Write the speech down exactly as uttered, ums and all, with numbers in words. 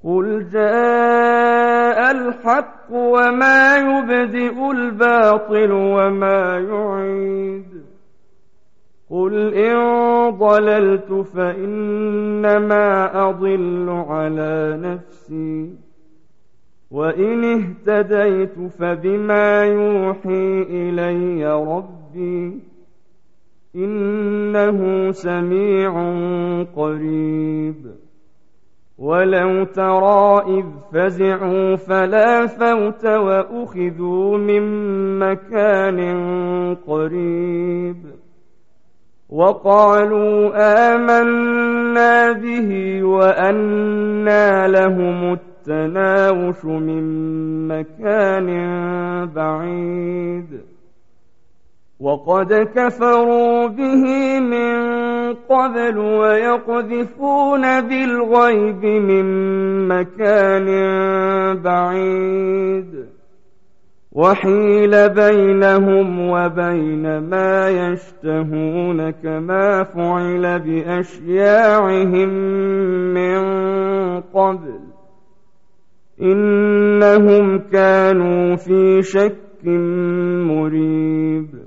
قل جاء الحق وما يبدئ الباطل وما يعيد قل إن ضللت فإنما أضل على نفسي وإن اهتديت فبما يوحي إلي ربي إنه سميع قريب ولو ترى إذ فزعوا فلا فوت وأخذوا من مكان قريب وقالوا آمنا به وأنى لهم التناوش من مكان بعيد وقد كفروا به من قبل ويقذفون بالغيب من مكان بعيد وحيل بينهم وبين ما يشتهون كما فعل بأشياعهم من قبل إنهم كانوا في شك مريب